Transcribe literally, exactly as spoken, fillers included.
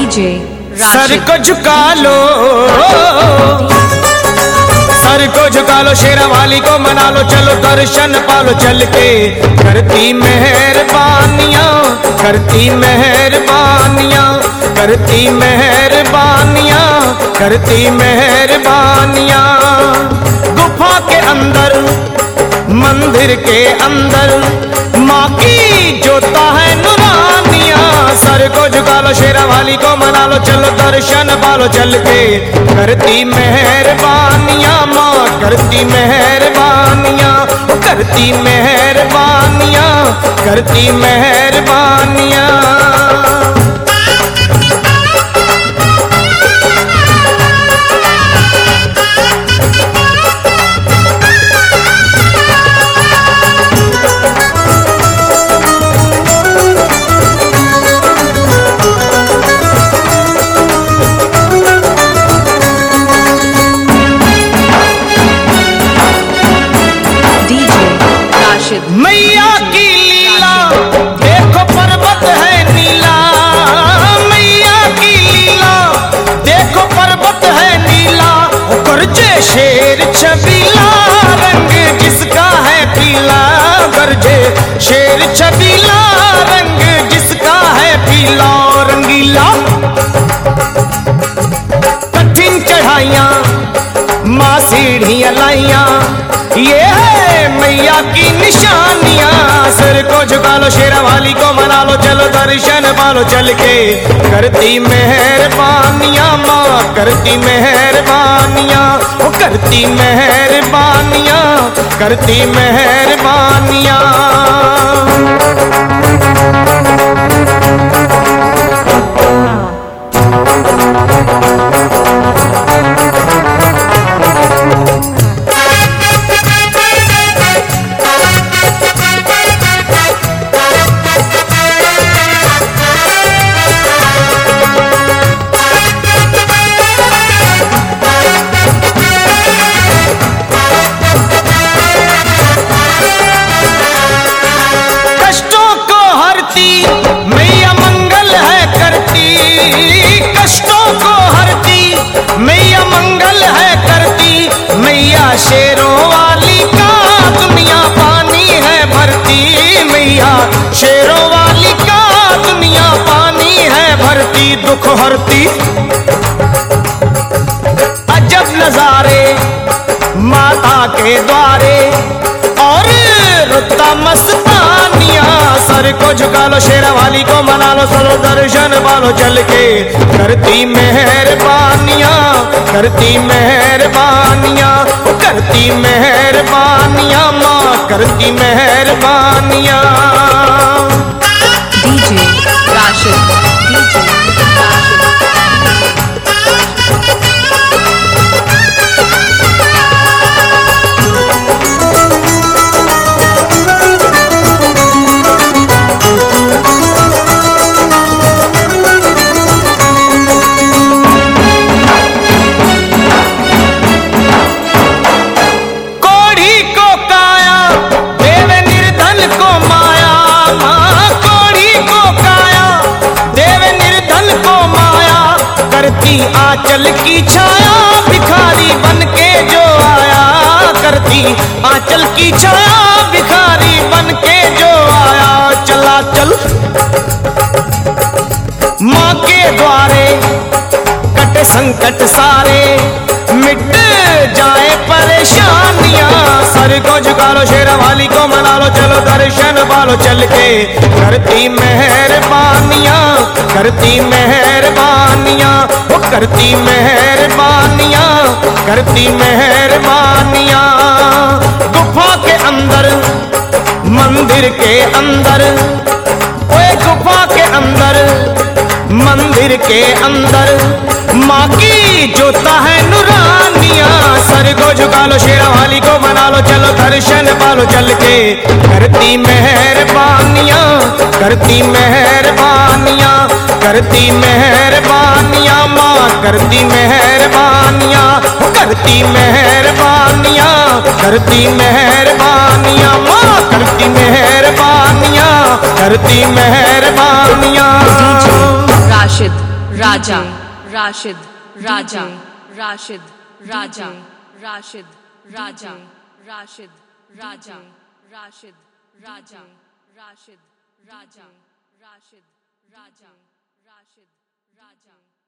DJ sir को झुका लो, sir को झुका लो, शेरा वाली को मना लो, चलो दर्शन पालो चल के। करती मेहरबानियाँ, करती मेहरबानियाँ, करती मेहरबानियाँ, करती मेहरबानियाँ। गुफा के अंदर, मंदिर के अंदर, माँ की जोता है नूरानियाँ। सर को झुका लो, शेरा वाली को मना लो, चलो दर्शन पालो चल के। करती मेहरबानियाँ माँ, करती मेहरबानियाँ, करती मेहरबानियाँ, करती मेहरबानियाँ। मैया की लीला देखो पर्वत है नीला, मैया की लीला देखो पर्वत है नीला। गरजे शेर छबीला, रंग जिसका है पीला, गरजे शेर छबीला, रंग जिसका है पीला रंगीला। कठिन चढ़ाइयाँ माँ सीढ़ियाँ लाइयाँ, ये है मैया की निशानियाँ। सर को झुका लो, शेरा वाली को मना लो, चलो दर्शन पालो चल के। करती मेहरबानियाँ माँ, करती मेहरबानियाँ, वो करती मेहरबानियाँ, करती मेहरबानियाँ। मैया मंगल है करती, कष्टों को हरती, मैया मंगल है करती। मैया शेरों वाली का दुनिया पानी है भरती, मैया शेरों वाली का दुनिया पानी है भरती। दुख हरती अजब नजारे माता के द्वारे, और रुता मस्तानिया। सर को झुका लो, शेरा वाली को मना लो, चलो दर्शन पालो चल के। करती मेहरबानियाँ, करती मेहरबानियाँ, करती मेहरबानियाँ माँ, करती मेहरबानियाँ। DJ Rashid, DJ Rashid. आंचल की छाया भिखारी बन के जो आया, करती आंचल की छाया भिखारी बन के जो आया। चला चल माँ के द्वारे, कटे संकट सारे, मिट जाए परेशानियाँ। सर को झुका लो, शेरा वाली को मना लो, चलो दर्शन पालो चल के। करती मेहरबानियाँ, करती मेहरबानियाँ, वो करती मेहरबानियाँ, करती मेहरबानियाँ। गुफा के अंदर, मंदिर के अंदर, ओए गुफा के अंदर, मंदिर के अंदर, माँ की जोता है नूरानियाँ। सर को झुका लो, शेरा वाली को मना लो, चलो दर्शन पालो चल के। करती मेहरबानियाँ, करती मेहरबानियाँ, करती मेहरबानियाँ माँ, करती मेहरबानियाँ, करती मेहरबानियाँ, करती मेहरबानियाँ माँ, करती मेहरबानियाँ, करती मेहरबानियाँ। राशिद। राजा राशिद राजा राशिद राजा राशिद राजा राशिद राजा राशिद राजा राशिद राजा राशिद राजा राशिद राजा